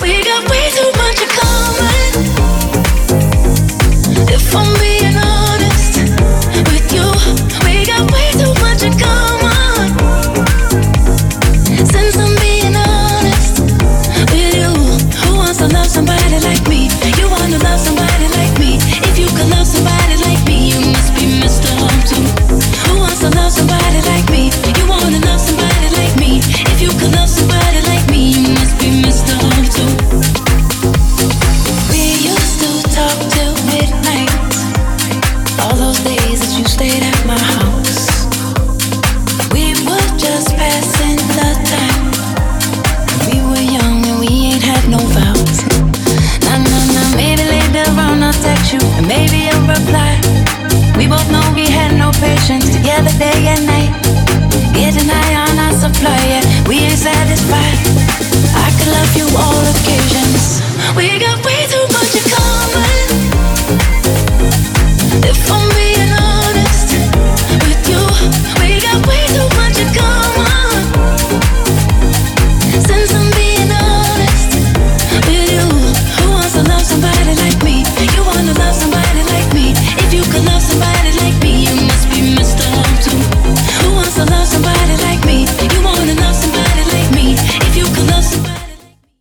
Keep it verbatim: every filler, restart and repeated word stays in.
We got way too much in common. If I'm being honest with you, we got way too much in common. Since I'm being honest with you, who wants to love somebody like me? You wanna love somebody like me? If you could love somebody like me, you must be Mister Home too. Who wants to love somebody like me? You wanna love somebody like me? If you could love somebody like me, you must be Mister Home too. We used to talk till midnight, all those days that you stayed at my house. We were just passing the time. We were young and we ain't had no vows. Nah, nah, nah, maybe later on I'll text you and maybe you'll reply. We both know we had no patience together day and night. Getting high on our supply, yeah, we ain't satisfied. I could love you all occasions. We got